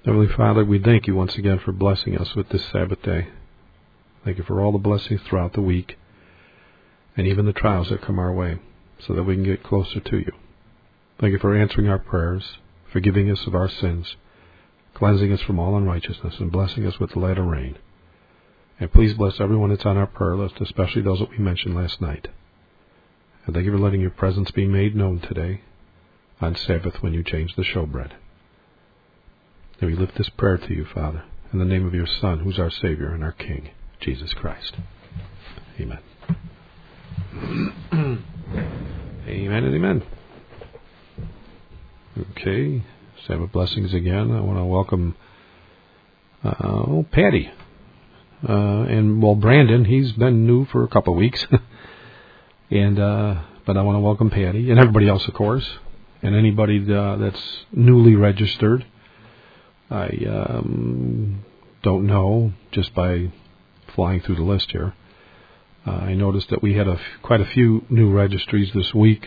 Heavenly Father, we thank you once again for blessing us with this Sabbath day. Thank you for all the blessings throughout the week and even the trials that come our way so that we can get closer to you. Thank you for answering our prayers, forgiving us of our sins, cleansing us from all unrighteousness, and blessing us with the latter rain. And please bless everyone that's on our prayer list, especially those that we mentioned last night. And thank you for letting your presence be made known today on Sabbath when you change the showbread. And we lift this prayer to you, Father, in the name of your Son, who's our Savior and our King, Jesus Christ. Amen. Amen and amen. Okay, Sabbath blessings again. I want to welcome Patty. And Brandon, he's been new for a couple of weeks. But I want to welcome Patty and everybody else, of course, and anybody that's newly registered. I don't know, just by flying through the list here. I noticed that we had quite a few new registries this week.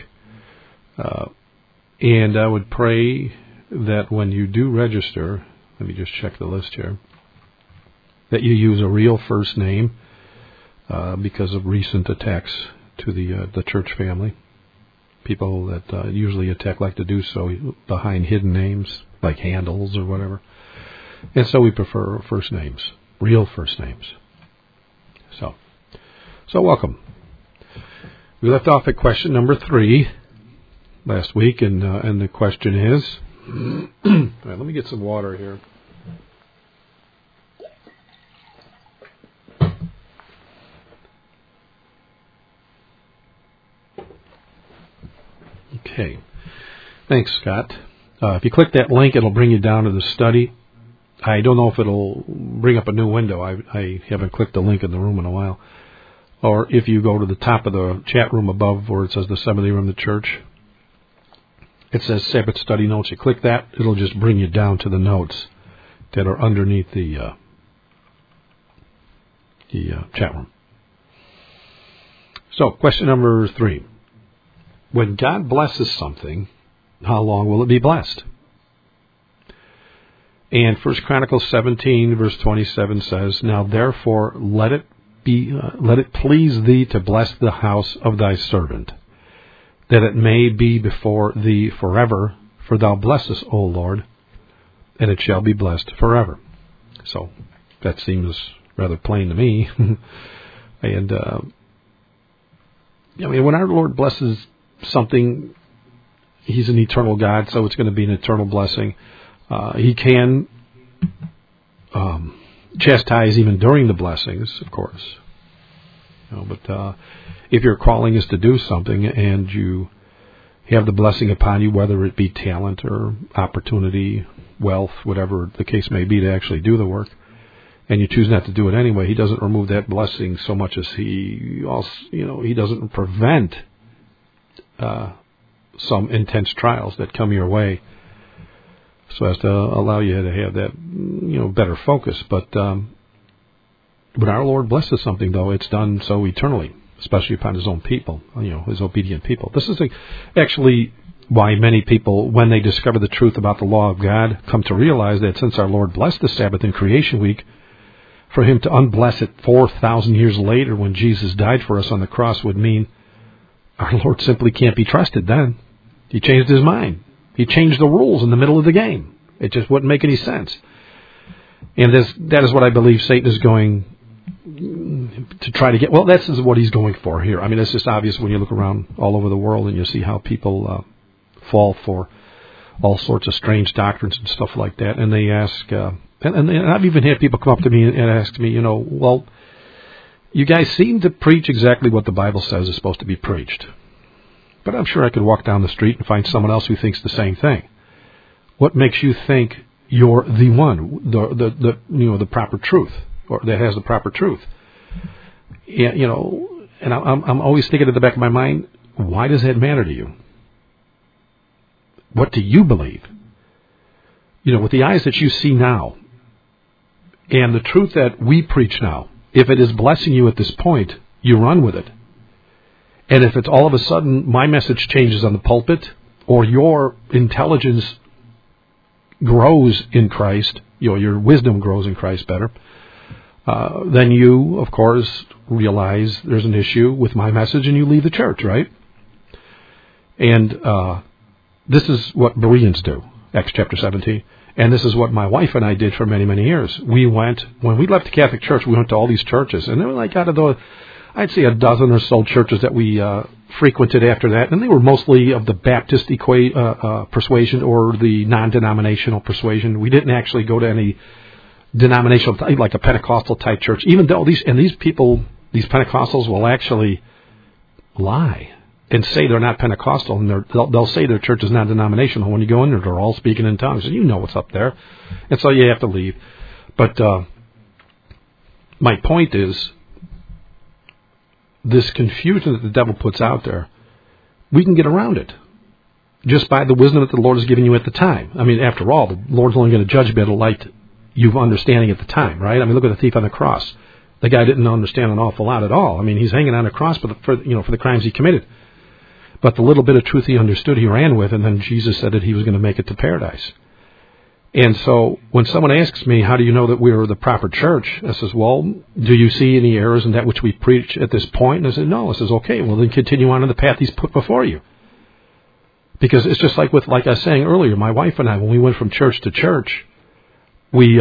And I would pray that when you do register, let me just check the list here, that you use a real first name because of recent attacks to the church family. People that usually attack like to do so behind hidden names, like handles or whatever. And so we prefer first names, real first names. So welcome. We left off at question number 3 last week, and the question is, all right, let me get some water here. Okay. Thanks, Scott. If you click that link, it'll bring you down to the study. I don't know if it'll bring up a new window. I haven't clicked the link in the room in a while. Or if you go to the top of the chat room above where it says the Assembly Room of the Church, it says Sabbath Study Notes. You click that, it'll just bring you down to the notes that are underneath the chat room. So, question number 3. When God blesses something, how long will it be blessed? And 1 Chronicles 17, verse 27 says, Now therefore let it please thee to bless the house of thy servant, that it may be before thee forever, for thou blessest, O Lord, and it shall be blessed forever. So that seems rather plain to me. And when our Lord blesses something, He's an eternal God, so it's going to be an eternal blessing. He can chastise even during the blessings, of course. But if your calling is to do something and you have the blessing upon you, whether it be talent or opportunity, wealth, whatever the case may be, to actually do the work, and you choose not to do it anyway, He doesn't remove that blessing so much as He also, He doesn't prevent some intense trials that come your way, so as to allow you to have that, better focus. But when our Lord blesses something, though, it's done so eternally, especially upon His own people, His obedient people. This is actually why many people, when they discover the truth about the law of God, come to realize that since our Lord blessed the Sabbath in Creation Week, for Him to unbless it 4,000 years later when Jesus died for us on the cross would mean our Lord simply can't be trusted then. He changed His mind. He changed the rules in the middle of the game. It just wouldn't make any sense. And that is what I believe Satan is going to try to get. Well, this is what he's going for here. I mean, it's just obvious when you look around all over the world and you see how people fall for all sorts of strange doctrines and stuff like that. And they ask, and I've even had people come up to me and ask me, well, you guys seem to preach exactly what the Bible says is supposed to be preached. But I'm sure I could walk down the street and find someone else who thinks the same thing. What makes you think you're the one, the proper truth, or that has the proper truth? And I'm always thinking at the back of my mind, why does that matter to you? What do you believe? With the eyes that you see now, and the truth that we preach now, if it is blessing you at this point, you run with it. And if it's all of a sudden my message changes on the pulpit, or your intelligence grows in Christ, your wisdom grows in Christ better, then you, of course, realize there's an issue with my message and you leave the church, right? And this is what Bereans do, Acts chapter 17. And this is what my wife and I did for many, many years. When we left the Catholic Church, we went to all these churches. And they were like out of the, I'd say a dozen or so churches that we frequented after that. And they were mostly of the Baptist persuasion or the non-denominational persuasion. We didn't actually go to any denominational, like a Pentecostal type church. Even though these Pentecostals will actually lie and say they're not Pentecostal, and they'll say their church is non-denominational. When you go in there, they're all speaking in tongues, and you know what's up there. And so you have to leave. But my point is, this confusion that the devil puts out there, we can get around it just by the wisdom that the Lord has given you at the time. I mean, after all, the Lord's only going to judge by the light you've understanding at the time, right? I mean, look at the thief on the cross. The guy didn't understand an awful lot at all. I mean, he's hanging on the cross for the crimes he committed. But the little bit of truth he understood, he ran with, and then Jesus said that he was going to make it to paradise. And so when someone asks me, how do you know that we're the proper church? I says, well, do you see any errors in that which we preach at this point? And I said, no. I says, okay, well, then continue on in the path he's put before you. Because it's just like I was saying earlier, my wife and I, when we went from church to church, we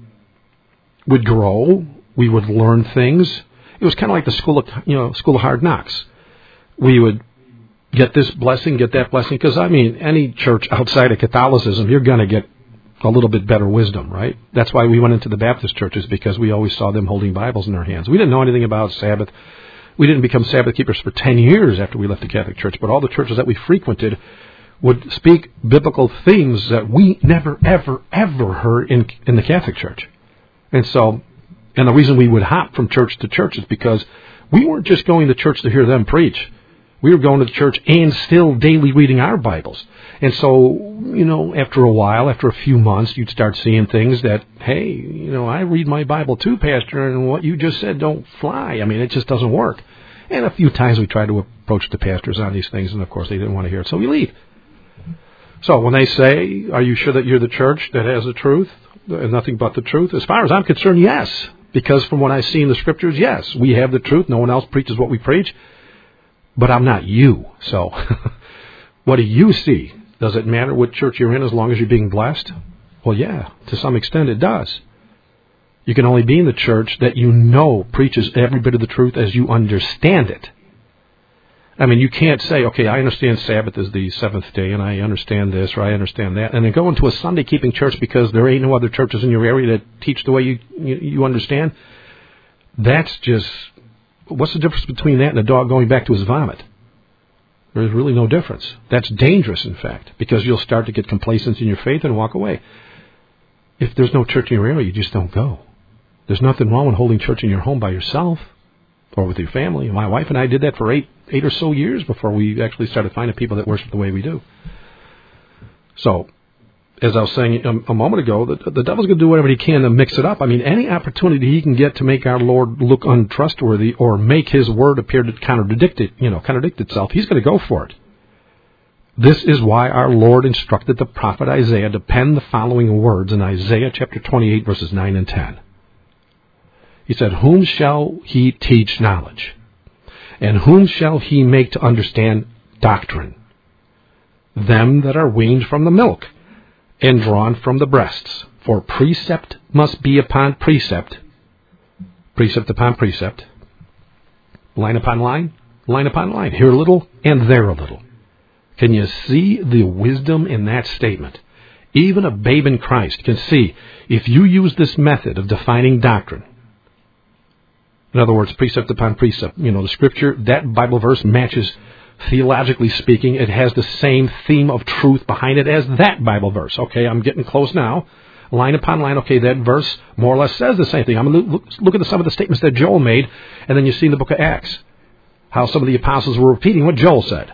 would grow, we would learn things. It was kind of like the school of hard knocks. We would get this blessing, get that blessing, because, I mean, any church outside of Catholicism, you're going to get a little bit better wisdom, right? That's why we went into the Baptist churches, because we always saw them holding Bibles in their hands. We didn't know anything about Sabbath. We didn't become Sabbath keepers for 10 years after we left the Catholic Church, but all the churches that we frequented would speak biblical themes that we never, ever, ever heard in the Catholic Church. And the reason we would hop from church to church is because we weren't just going to church to hear them preach. We were going to the church and still daily reading our Bibles. And so, after a while, after a few months, you'd start seeing things that, hey, I read my Bible too, Pastor, and what you just said don't fly. I mean, it just doesn't work. And a few times we tried to approach the pastors on these things, and of course they didn't want to hear it, so we leave. So when they say, are you sure that you're the church that has the truth and nothing but the truth? As far as I'm concerned, yes. Because from what I see in the Scriptures, yes, we have the truth. No one else preaches what we preach. But I'm not you. So what do you see? Does it matter what church you're in as long as you're being blessed? Well, yeah, to some extent it does. You can only be in the church that preaches every bit of the truth as you understand it. I mean, you can't say, okay, I understand Sabbath is the seventh day, and I understand this, or I understand that, and then go into a Sunday-keeping church because there ain't no other churches in your area that teach the way you understand. That's just... What's the difference between that and a dog going back to his vomit? There's really no difference. That's dangerous, in fact, because you'll start to get complacent in your faith and walk away. If there's no church in your area, you just don't go. There's nothing wrong with holding church in your home by yourself or with your family. My wife and I did that for eight or so years before we actually started finding people that worship the way we do. So, as I was saying a moment ago, the devil's going to do whatever he can to mix it up. I mean, any opportunity he can get to make our Lord look untrustworthy or make his word appear to contradict itself, he's going to go for it. This is why our Lord instructed the prophet Isaiah to pen the following words in Isaiah chapter 28, verses 9 and 10. He said, whom shall he teach knowledge? And whom shall he make to understand doctrine? Them that are weaned from the milk, and drawn from the breasts. For precept must be upon precept, precept upon precept, line upon line, line upon line, here a little and there a little. Can you see the wisdom in that statement? Even a babe in Christ can see, if you use this method of defining doctrine, in other words, precept upon precept, the Scripture, that Bible verse matches. Theologically speaking, it has the same theme of truth behind it as that Bible verse. Okay, I'm getting close now. Line upon line, okay, that verse more or less says the same thing. I'm going to look at some of the statements that Joel made, and then you see in the book of Acts how some of the apostles were repeating what Joel said.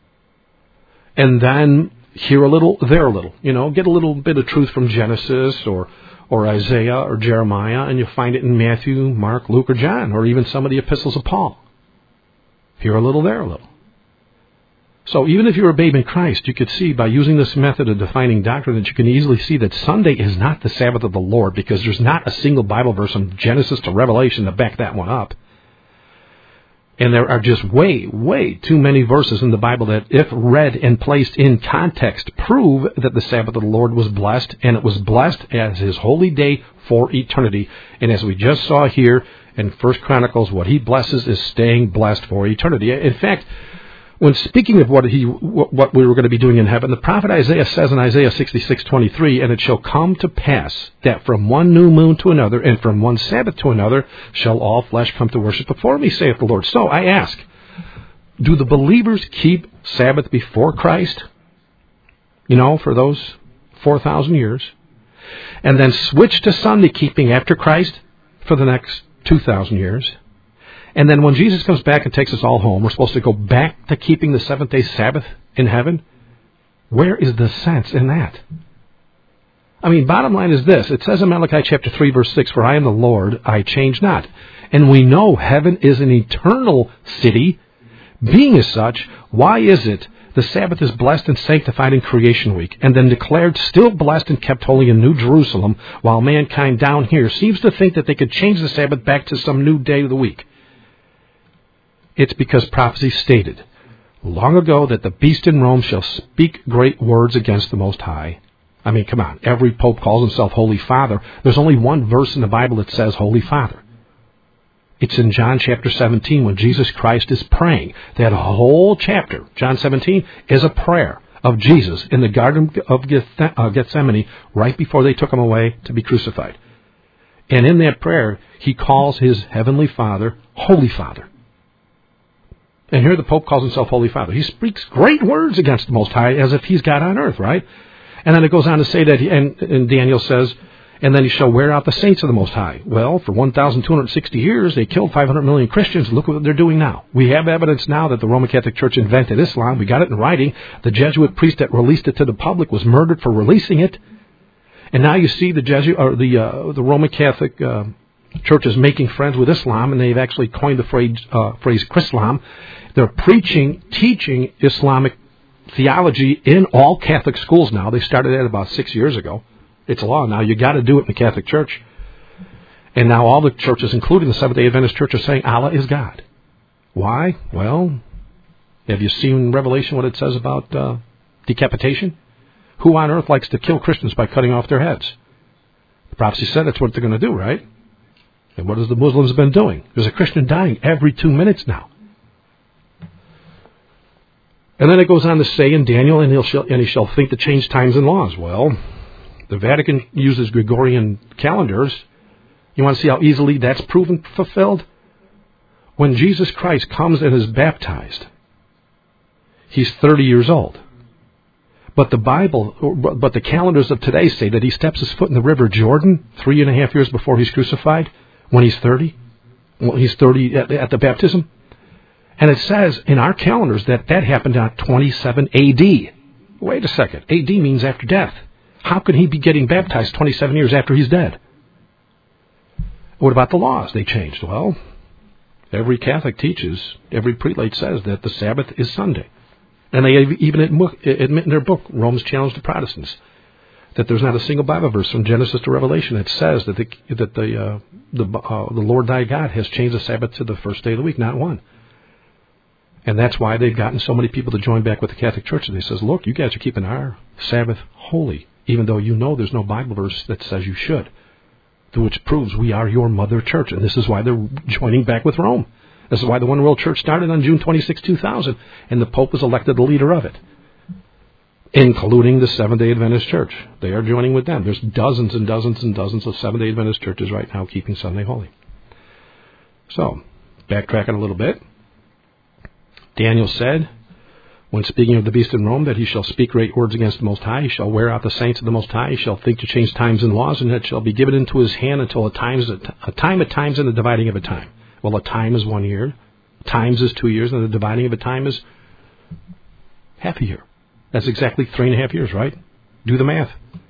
And then here a little, there a little. Get a little bit of truth from Genesis or Isaiah or Jeremiah, and you'll find it in Matthew, Mark, Luke, or John, or even some of the epistles of Paul. Here a little, there a little. So even if you're a babe in Christ, you could see by using this method of defining doctrine that you can easily see that Sunday is not the Sabbath of the Lord, because there's not a single Bible verse from Genesis to Revelation to back that one up. And there are just way, way too many verses in the Bible that, if read and placed in context, prove that the Sabbath of the Lord was blessed, and it was blessed as His holy day for eternity. And as we just saw here in 1 Chronicles, what He blesses is staying blessed for eternity. In fact, when speaking of what we were going to be doing in heaven, the prophet Isaiah says in Isaiah 66:23, "And it shall come to pass that from one new moon to another, and from one Sabbath to another, shall all flesh come to worship before me, saith the Lord." So I ask, do the believers keep Sabbath before Christ? For those 4,000 years, and then switch to Sunday keeping after Christ for the next 2,000 years? And then when Jesus comes back and takes us all home, we're supposed to go back to keeping the seventh-day Sabbath in heaven? Where is the sense in that? I mean, bottom line is this. It says in Malachi chapter 3, verse 6, "For I am the Lord, I change not." And we know heaven is an eternal city. Being as such, why is it the Sabbath is blessed and sanctified in creation week, and then declared still blessed and kept holy in New Jerusalem, while mankind down here seems to think that they could change the Sabbath back to some new day of the week? It's because prophecy stated long ago that the beast in Rome shall speak great words against the Most High. I mean, come on. Every pope calls himself Holy Father. There's only one verse in the Bible that says Holy Father. It's in John chapter 17 when Jesus Christ is praying. That whole chapter, John 17, is a prayer of Jesus in the Garden of Gethsemane right before they took Him away to be crucified. And in that prayer, He calls His Heavenly Father Holy Father. And here the Pope calls Himself Holy Father. He speaks great words against the Most High as if He's God on earth, right? And then it goes on to say that, and Daniel says, "And then He shall wear out the saints of the Most High." Well, for 1,260 years, they killed 500 million Christians. Look what they're doing now. We have evidence now that the Roman Catholic Church invented Islam. We got it in writing. The Jesuit priest that released it to the public was murdered for releasing it. And now you see the Roman Catholic Church is making friends with Islam, and they've actually coined the phrase Chrislam. They're teaching Islamic theology in all Catholic schools now. They started that about 6 years ago. It's a law now. You got to do it in the Catholic Church. And now all the churches, including the Seventh-day Adventist Church, are saying Allah is God. Why? Well, have you seen Revelation what it says about decapitation? Who on earth likes to kill Christians by cutting off their heads? The prophecy said that's what they're going to do, right? And what has the Muslims been doing? There's a Christian dying every 2 minutes now. And then it goes on to say in Daniel, and he shall think to change times and laws. Well, the Vatican uses Gregorian calendars. You want to see how easily that's proven fulfilled? When Jesus Christ comes and is baptized, He's 30 years old. But the calendars of today say that He steps His foot in the river Jordan 3.5 years before He's crucified, when He's 30. Well, He's 30 at the baptism. And it says in our calendars that happened at 27 A.D. Wait a second. A.D. means after death. How could He be getting baptized 27 years after He's dead? What about the laws? They changed. Well, every Catholic teaches, every prelate says that the Sabbath is Sunday. And they even admit in their book, Romans Challenge to Protestants, that there's not a single Bible verse from Genesis to Revelation that says that the Lord thy God has changed the Sabbath to the first day of the week, not one. And that's why they've gotten so many people to join back with the Catholic Church. And they says, look, you guys are keeping our Sabbath holy, even though you know there's no Bible verse that says you should, which proves we are your mother church. And this is why they're joining back with Rome. This is why the One World Church started on June 26, 2000, and the Pope was elected the leader of it, including the Seventh-day Adventist Church. They are joining with them. There's dozens and dozens and dozens of Seventh-day Adventist churches right now keeping Sunday holy. So, backtracking a little bit, Daniel said, when speaking of the beast in Rome, that he shall speak great words against the Most High. He shall wear out the saints of the Most High. He shall think to change times and laws, and it shall be given into his hand until a time at times and the dividing of a time. Well, a time is 1 year. Times is 2 years, and the dividing of a time is half a year. That's exactly 3.5 years, right? Do the math.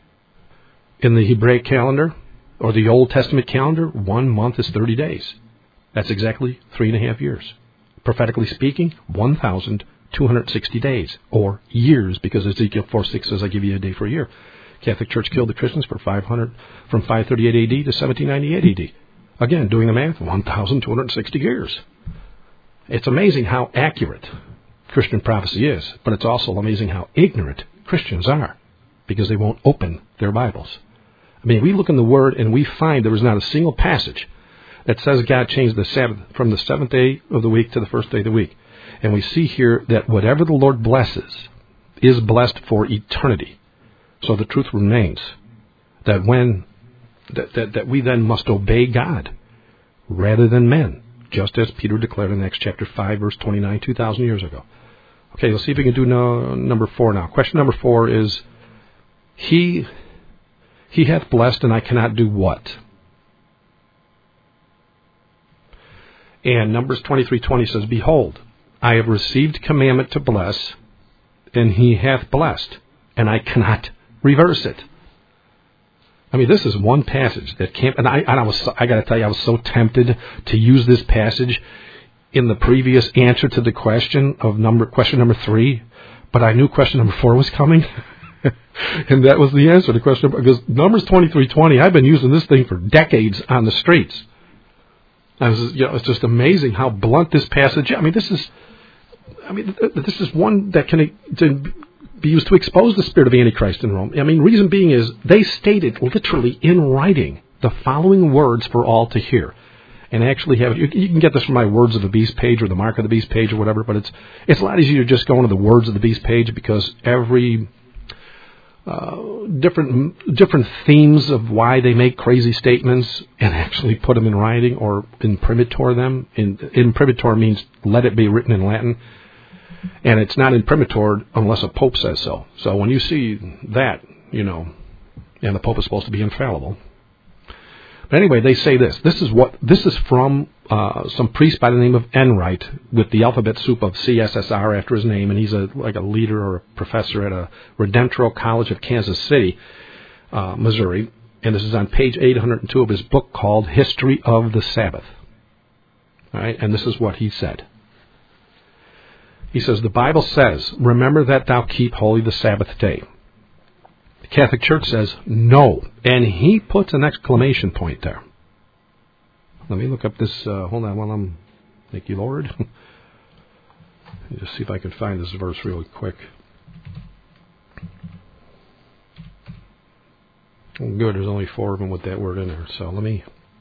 In the Hebraic calendar, or the Old Testament calendar, 1 month is 30 days. That's exactly 3.5 years. Prophetically speaking, 1,260 260 days, or years, because Ezekiel 4:6 says, I give you a day for a year. Catholic Church killed the Christians from 538 A.D. to 1798 A.D. Again, doing the math, 1,260 years. It's amazing how accurate Christian prophecy is, but it's also amazing how ignorant Christians are, because they won't open their Bibles. I mean, we look in the Word and we find there is not a single passage that says God changed the Sabbath from the seventh day of the week to the first day of the week. And we see here that whatever the Lord blesses is blessed for eternity. So the truth remains that that we then must obey God rather than men, just as Peter declared in Acts chapter 5, verse 29, 2,000 years ago. Okay, let's see if we can do number 4 now. Question number 4 is, He hath blessed, and I cannot do what? And Numbers 23:20 says, Behold, I have received commandment to bless, and he hath blessed, and I cannot reverse it. I mean, this is one passage that can't, and I got to tell you, I was so tempted to use this passage in the previous answer to the question number 3, but I knew question number 4 was coming. And that was the answer to question, because Numbers 23:20, I've been using this thing for decades on the streets. It's just amazing how blunt this passage is. This is one that can be used to expose the spirit of Antichrist in Rome. I mean, reason being is they stated literally in writing the following words for all to hear. And actually have it. You can get this from my Words of the Beast page or the Mark of the Beast page or whatever, but it's a lot easier to just go into the Words of the Beast page, because every different themes of why they make crazy statements and actually put them in writing or imprimatur them. Imprimatur means let it be written in Latin, and it's not imprimatur unless a pope says so. So when you see that, and the pope is supposed to be infallible. But anyway, they say this. This is from some priest by the name of Enright with the alphabet soup of CSSR after his name, and he's like a leader or a professor at a Redemptoral College of Kansas City, Missouri. And this is on page 802 of his book called History of the Sabbath. All right, and this is what he said. He says, the Bible says, remember that thou keep holy the Sabbath day. The Catholic Church says, no. And he puts an exclamation point there. Let me look up this. Hold on while I'm... Thank you, Lord. Let me just see if I can find this verse really quick. Oh, good. There's only 4 of them with that word in there. So let me...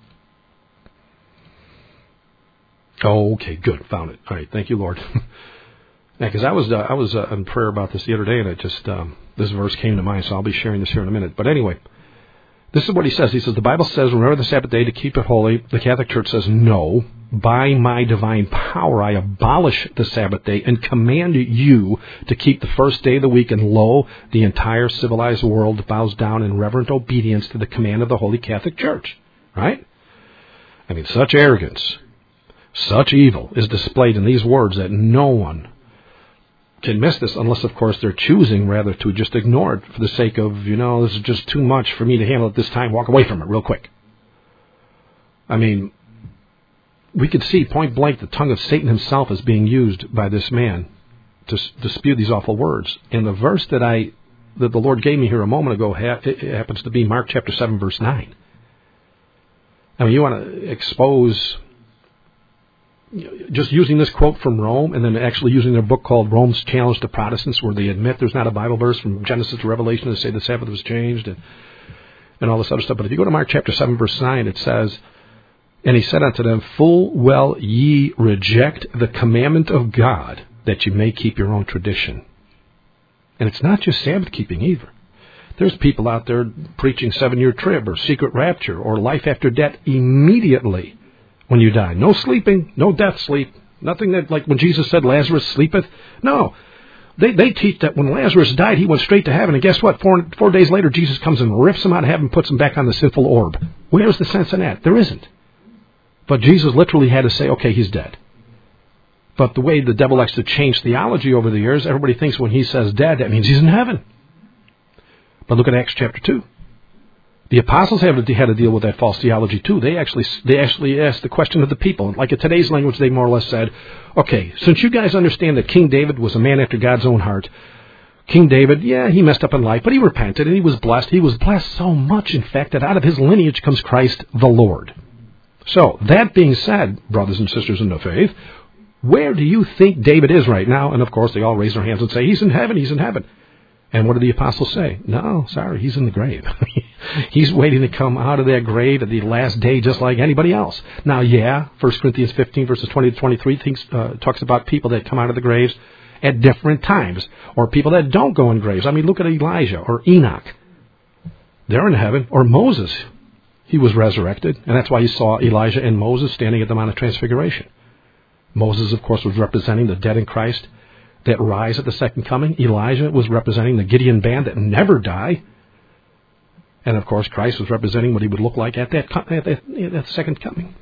Oh, okay. Good. Found it. All right. Thank you, Lord. Yeah, because I was in prayer about this the other day, and it just this verse came to mind, so I'll be sharing this here in a minute. But anyway, this is what he says. He says, the Bible says, remember the Sabbath day to keep it holy. The Catholic Church says, no. By my divine power, I abolish the Sabbath day and command you to keep the first day of the week. And lo, the entire civilized world bows down in reverent obedience to the command of the Holy Catholic Church. Right? I mean, such arrogance, such evil is displayed in these words that no one can miss this, unless, of course, they're choosing rather to just ignore it for the sake of, this is just too much for me to handle at this time, walk away from it real quick. I mean, we could see point blank the tongue of Satan himself is being used by this man to spew these awful words. And the verse that the Lord gave me here a moment ago it happens to be Mark chapter 7, verse 9. I mean, you want to expose... Just using this quote from Rome, and then actually using their book called Rome's Challenge to Protestants, where they admit there's not a Bible verse from Genesis to Revelation to say the Sabbath was changed and all this other stuff. But if you go to Mark chapter 7, verse 9, it says, and he said unto them, full well ye reject the commandment of God, that you may keep your own tradition. And it's not just Sabbath keeping either. There's people out there preaching 7-year trib or secret rapture or life after death immediately when you die. No sleeping, no death sleep, nothing that, like when Jesus said Lazarus sleepeth. No, they teach that when Lazarus died, he went straight to heaven. And guess what? 4 days later, Jesus comes and rips him out of heaven and puts him back on the sinful orb. Where's the sense in that? There isn't. But Jesus literally had to say, okay, he's dead. But the way the devil likes to change theology over the years, everybody thinks when he says dead, that means he's in heaven. But look at Acts chapter 2. The apostles had to deal with that false theology too. They actually asked the question of the people. Like in today's language, they more or less said, okay, since you guys understand that King David was a man after God's own heart, King David, yeah, he messed up in life, but he repented and he was blessed. He was blessed so much, in fact, that out of his lineage comes Christ the Lord. So, that being said, brothers and sisters in the faith, where do you think David is right now? And of course, they all raise their hands and say, he's in heaven, he's in heaven. And what do the apostles say? No, sorry, he's in the grave. He's waiting to come out of that grave at the last day just like anybody else. Now, yeah, 1 Corinthians 15, verses 20 to 23 talks about people that come out of the graves at different times, or people that don't go in graves. I mean, look at Elijah or Enoch. They're in heaven. Or Moses. He was resurrected, and that's why you saw Elijah and Moses standing at the Mount of Transfiguration. Moses, of course, was representing the dead in Christ that rise at the second coming. Elijah was representing the Gideon band that never die. And, of course, Christ was representing what he would look like at that second coming.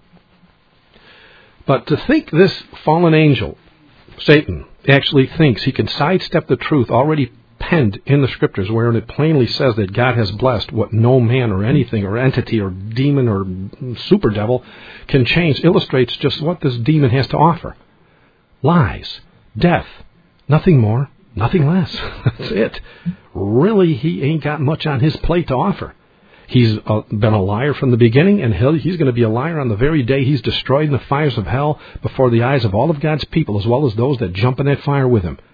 But to think this fallen angel, Satan, actually thinks he can sidestep the truth already penned in the Scriptures, wherein it plainly says that God has blessed what no man or anything or entity or demon or super devil can change, illustrates just what this demon has to offer. Lies, death, nothing more, nothing less. That's it. Really, he ain't got much on his plate to offer. He's been a liar from the beginning, and he's going to be a liar on the very day he's destroyed in the fires of hell before the eyes of all of God's people, as well as those that jump in that fire with him.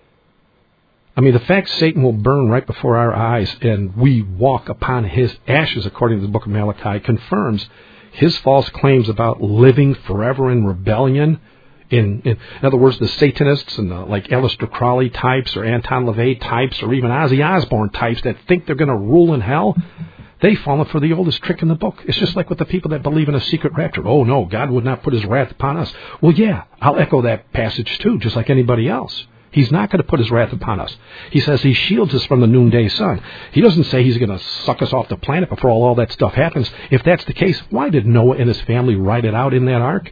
I mean, the fact Satan will burn right before our eyes and we walk upon his ashes, according to the book of Malachi, confirms his false claims about living forever in rebellion. In other words, the Satanists and like Aleister Crowley types or Anton LaVey types or even Ozzy Osbourne types that think they're going to rule in hell, they've fallen for the oldest trick in the book. It's just like with the people that believe in a secret rapture. Oh, no, God would not put his wrath upon us. Well, yeah, I'll echo that passage too, just like anybody else. He's not going to put his wrath upon us. He says he shields us from the noonday sun. He doesn't say he's going to suck us off the planet before all that stuff happens. If that's the case, why did Noah and his family write it out in that ark?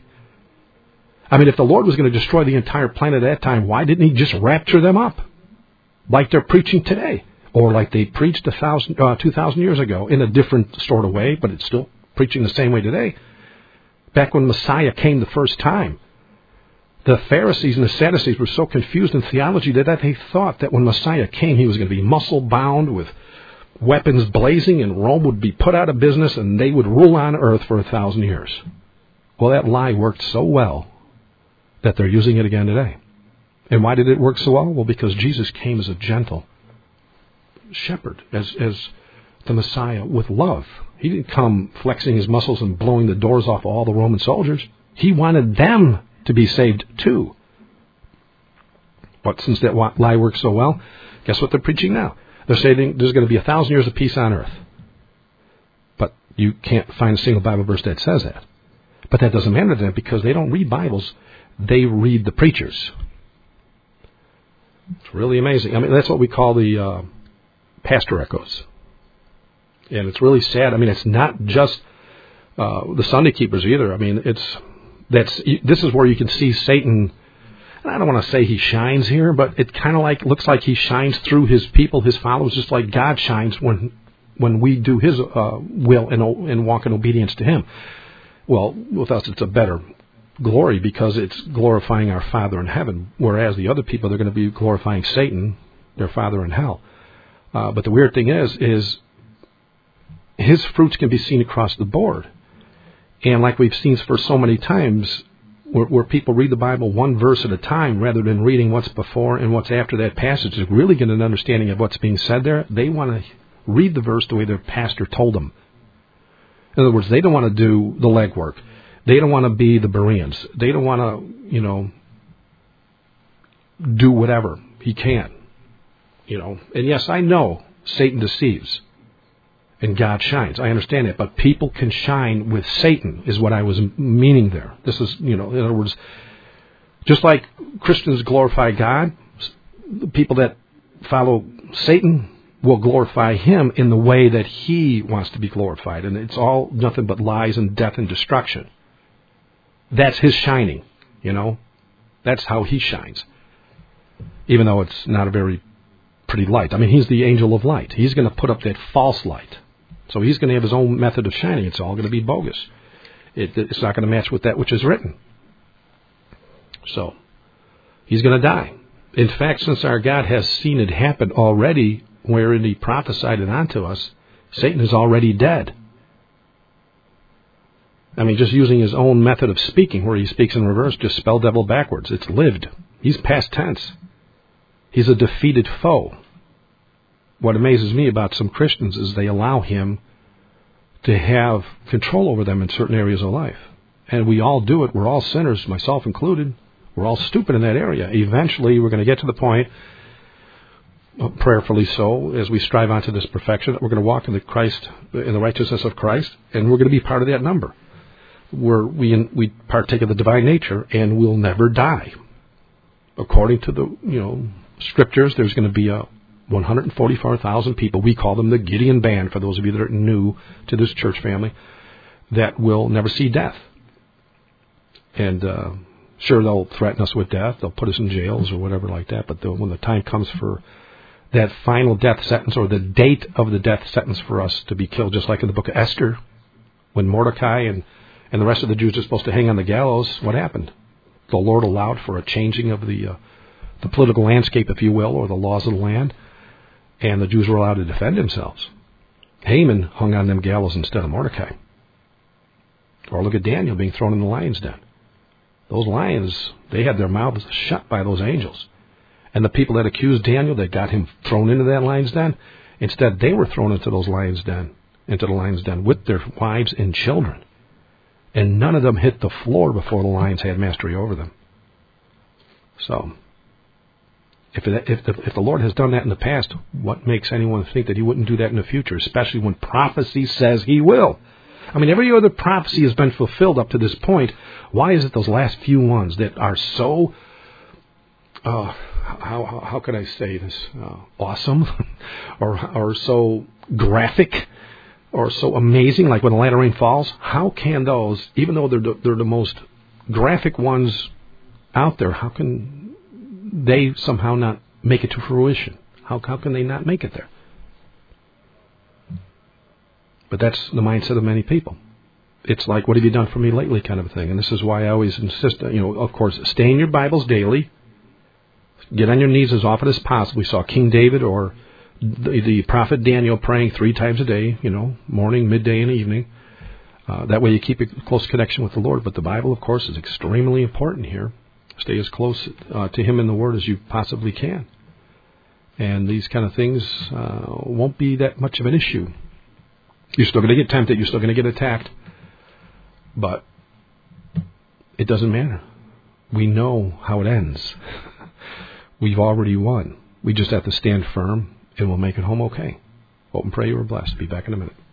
I mean, if the Lord was going to destroy the entire planet at that time, why didn't he just rapture them up? Like they're preaching today. Or like they preached 2,000 years ago in a different sort of way, but it's still preaching the same way today. Back when Messiah came the first time, the Pharisees and the Sadducees were so confused in theology that they thought that when Messiah came, he was going to be muscle-bound with weapons blazing, and Rome would be put out of business, and they would rule on earth for 1,000 years. Well, that lie worked so well that they're using it again today. And why did it work so well? Well, because Jesus came as a gentle shepherd, as the Messiah with love. He didn't come flexing his muscles and blowing the doors off all the Roman soldiers. He wanted them to be saved too. But since that lie works so well, guess what they're preaching now? They're saying there's going to be 1,000 years of peace on earth. But you can't find a single Bible verse that says that. But that doesn't matter to them because they don't read Bibles. They read the preachers. It's really amazing. I mean, that's what we call the pastor echoes. And it's really sad. I mean, it's not just the Sunday keepers either. I mean, this is where you can see Satan. I don't want to say he shines here, but it kind of looks like he shines through his people, his followers, just like God shines when we do his will and walk in obedience to him. Well, with us, it's a better glory because it's glorifying our Father in heaven, whereas the other people, they're going to be glorifying Satan, their father in hell. But the weird thing is his fruits can be seen across the board. And like we've seen for so many times, where people read the Bible one verse at a time rather than reading what's before and what's after that passage to really get an understanding of what's being said there, they want to read the verse the way their pastor told them. In other words, they don't want to do the legwork. They don't want to be the Bereans. They don't want to, do whatever he can. And yes, I know Satan deceives and God shines. I understand that. But people can shine with Satan is what I was meaning there. This is, in other words, just like Christians glorify God, people that follow Satan will glorify him in the way that he wants to be glorified. And it's all nothing but lies and death and destruction. That's his shining, That's how he shines. Even though it's not a very pretty light. I mean, he's the angel of light. He's going to put up that false light. So he's going to have his own method of shining. It's all going to be bogus. It's not going to match with that which is written. So he's going to die. In fact, since our God has seen it happen already, wherein he prophesied it onto us, Satan is already dead. I mean, just using his own method of speaking, where he speaks in reverse, just spell devil backwards. It's lived. He's past tense. He's a defeated foe. What amazes me about some Christians is they allow him to have control over them in certain areas of life. And we all do it. We're all sinners, myself included. We're all stupid in that area. Eventually, we're going to get to the point, prayerfully so, as we strive on to this perfection, that we're going to walk in the righteousness of Christ, and we're going to be part of that number. We partake of the divine nature, and we'll never die. According to the scriptures, there's going to be 144,000 people. We call them the Gideon Band, for those of you that are new to this church family, that will never see death. And sure, they'll threaten us with death. They'll put us in jails or whatever like that. But when the time comes for that final death sentence, or the date of the death sentence for us to be killed, just like in the book of Esther, when Mordecai and the rest of the Jews are supposed to hang on the gallows, what happened? The Lord allowed for a changing of the political landscape, if you will, or the laws of the land, and the Jews were allowed to defend themselves. Haman hung on them gallows instead of Mordecai. Or look at Daniel being thrown in the lion's den. Those lions, they had their mouths shut by those angels. And the people that accused Daniel, that got him thrown into that lion's den, instead they were thrown into the lion's den with their wives and children. And none of them hit the floor before the lions had mastery over them. So, if the Lord has done that in the past, what makes anyone think that he wouldn't do that in the future, especially when prophecy says he will? I mean, every other prophecy has been fulfilled up to this point. Why is it those last few ones that are so, how can I say this, awesome, or so graphic, or so amazing, like when the latter rain falls? How can those, even though they're the most graphic ones out there, how can they somehow not make it to fruition? How can they not make it there? But that's the mindset of many people. It's like, what have you done for me lately kind of a thing. And this is why I always insist, of course, stay in your Bibles daily. Get on your knees as often as possible. We saw King David or the prophet Daniel praying 3 times a day, morning, midday, and evening. That way you keep a close connection with the Lord. But the Bible, of course, is extremely important here. Stay as close to Him in the Word as you possibly can. And these kind of things won't be that much of an issue. You're still going to get tempted. You're still going to get attacked. But it doesn't matter. We know how it ends. We've already won. We just have to stand firm, and we'll make it home okay. Hope and pray you are blessed. Be back in a minute.